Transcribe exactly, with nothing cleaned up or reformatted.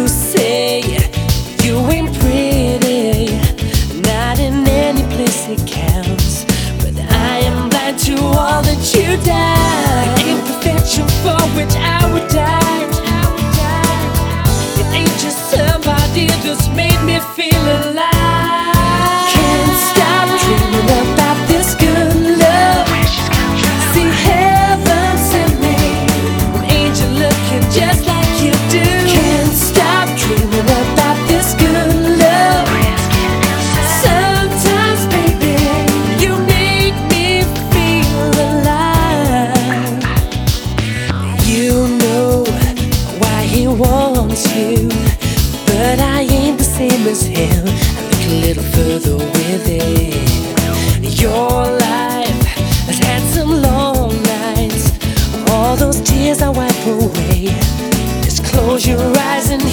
You say you ain't pretty, not in any place it counts, but I am blind to all that you die. Imperfection for which I would die. It ain't just somebody that's made me feel alive. Can't stop dreaming about this good love. See heaven sent me an angel looking just like you do. Can't stop dreaming about this good love. Sometimes, baby, you make me feel alive. You know why he wants you, but I ain't the same as him. I look a little further with it. Your life has had some long nights. All those tears I wipe away. Just close your eyes and